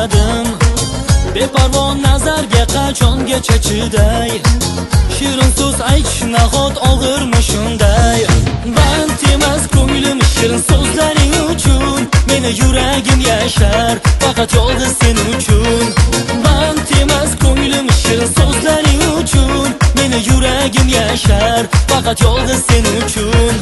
so'radim, beparvo nazarga qachongacha chiday. Shirin so'z aytish nahot og'irmi shunday? Band emas ko'nglim shirin so'zlaring uchun, meni yuragim yashar faqat yolg'iz sen uchun. Band emas ko'nglim shirin so'zlaring uchun, meni yuragim yashar faqat yolg'iz sen uchun.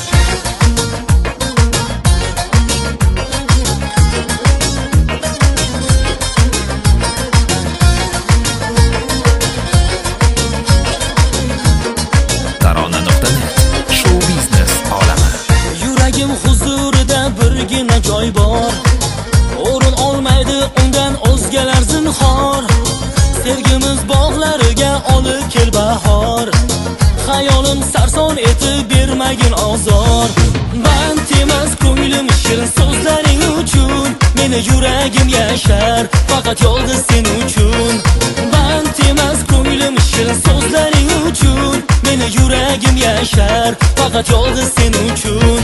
Huzurida birgina joy bor, o'rin olmaydi undan o'zgalar zinhor. Sevgimiz bog'lariga olib kel bahor, xayolim sarson etib bermagin ozor. Band emas ko'nglim shirin so'zlaring uchun, meni yuragim yashar faqat yolg'iz sen uchun. Band emas ko'nglim shirin so'zlaring uchun, meni yuragim yashar faqat yolg'iz sen uchun.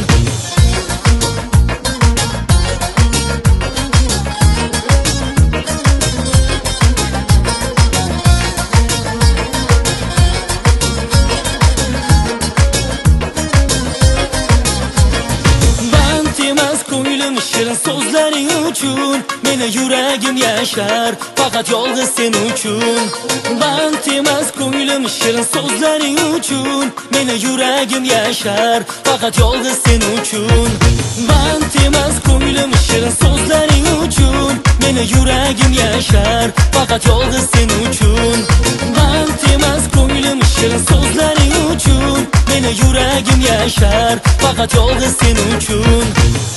Shirin so'zlaring uchun, meni yuragim yashar faqat yolg'iz sen uchun. Band emas ko'nglim shirin so'zlaring uchun, meni yuragim yashar faqat yolg'iz sen uchun. Band emas ko'nglim shirin so'zlaring uchun, meni yuragim yashar faqat yolg'iz sen uchun. Band emas ko'nglim shirin so'zlaring uchun, meni yuragim yashar faqat yolg'iz sen uchun.